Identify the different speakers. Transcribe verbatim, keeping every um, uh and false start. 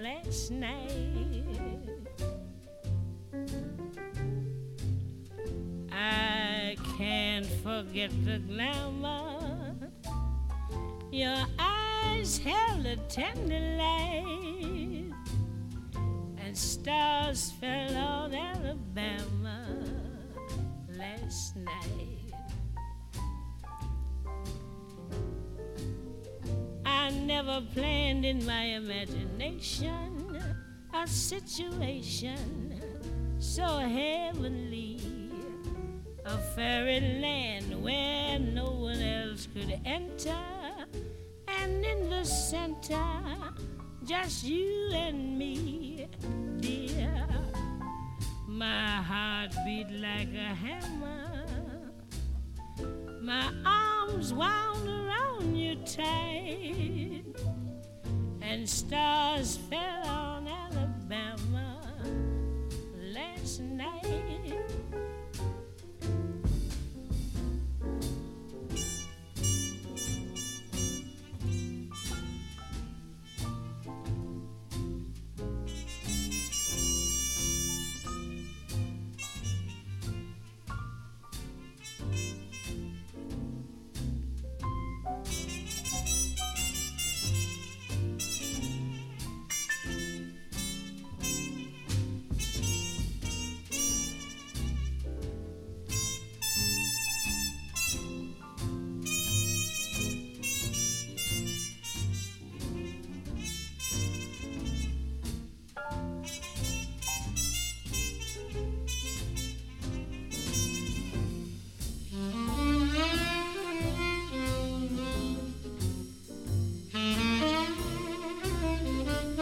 Speaker 1: last night. I can't forget the glamour. Your eyes held a tender light, and stars fell on Alabama last night. I never planned in my imagination a situation so heavenly, a fairyland where no one else could enter, and in the center, just you and me, dear. My heart beat like a hammer, my arms wound around you tight, and stars fell